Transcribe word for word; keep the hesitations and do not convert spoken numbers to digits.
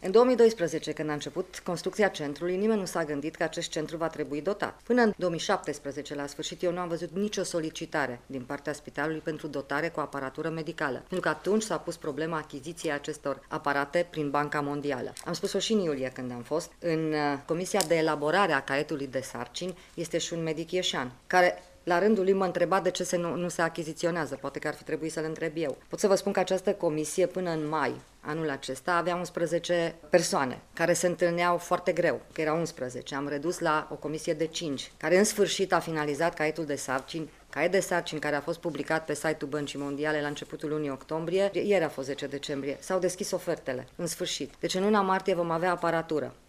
În două mii doisprezece, când a început construcția centrului, nimeni nu s-a gândit că acest centru va trebui dotat. Până în două mii șaptesprezece, la sfârșit, eu nu am văzut nicio solicitare din partea spitalului pentru dotare cu aparatură medicală, pentru că atunci s-a pus problema achiziției acestor aparate prin Banca Mondială. Am spus-o și în iulie când am fost. În comisia de elaborare a caietului de sarcini este și un medic ieșan, care la rândul lui mă întreba de ce se nu, nu se achiziționează, poate că ar fi trebuit să-l întreb eu. Pot să vă spun că această comisie până în mai anul acesta avea unsprezece persoane care se întâlneau foarte greu, că erau unsprezece. Am redus la o comisie de cinci, care în sfârșit a finalizat caietul de sarcini, caiet de sarcini care a fost publicat pe site-ul Băncii Mondiale la începutul lunii octombrie. Ieri a fost zece decembrie. S-au deschis ofertele, în sfârșit. Deci în luna martie vom avea aparatură.